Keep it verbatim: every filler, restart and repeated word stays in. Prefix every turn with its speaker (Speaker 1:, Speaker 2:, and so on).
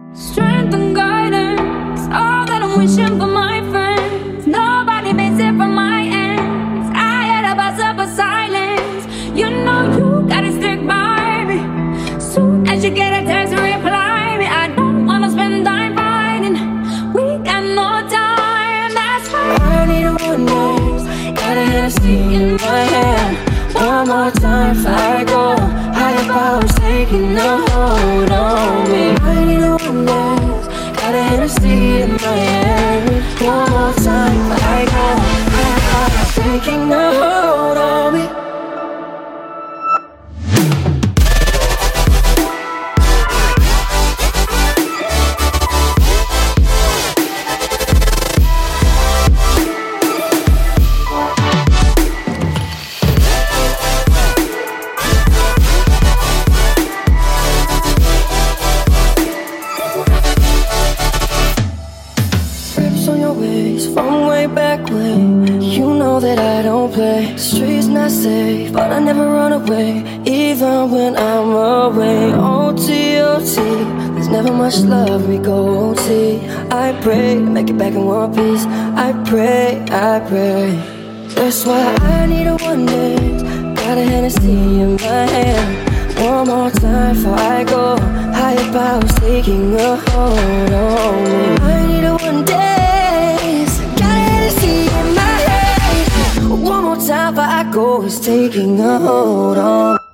Speaker 1: Strength and guidance, all that I'm wishing for my friends. Nobody makes it from my ends. I had a buzz up of silence. You know you gotta stick by me. Soon as you get a text, reply me. I don't wanna spend time fighting. We got no time, that's why
Speaker 2: I need a one dance. Got a Hennessy in my hand. One more time before I go. Higher powers taking a hold on me. I need a one dance. Got a Hennessy in my hand. One more time before I go. Higher powers taking a hold on me. On your ways from way back when. You know that I don't play. The streets not safe, but I never run away, even when I'm away. O T, O T, there's never much love, we go O T. I pray to make it back in one piece. I pray, I pray. That's why I need a one dance. Got a Hennessy in my hand. One more time before I go. Higher powers taking a hold on me. I need a one dance. One more time before I go, it's taking a hold on.